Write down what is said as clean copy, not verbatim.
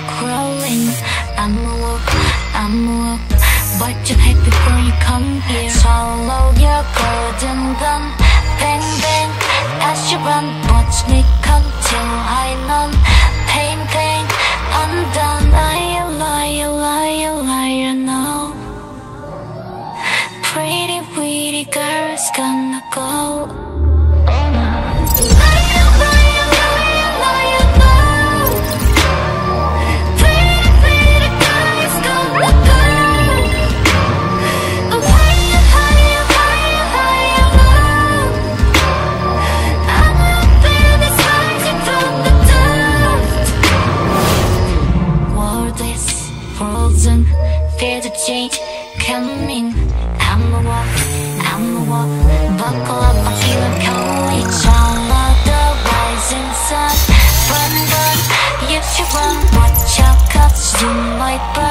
crawling. I'm a walk, but you hate before you come here. Swallow your golden gun, bang bang as you run. Watch me come till I numb. Pain, pain, I'm done. Liar, liar, liar, liar, no. Pretty, pretty girl's gonna go. Frozen, fear the change coming. I'm a walk, buckle up, I feel it coming. Follow the rising sun, run, run, you should run. Watch out, 'cause you might burn.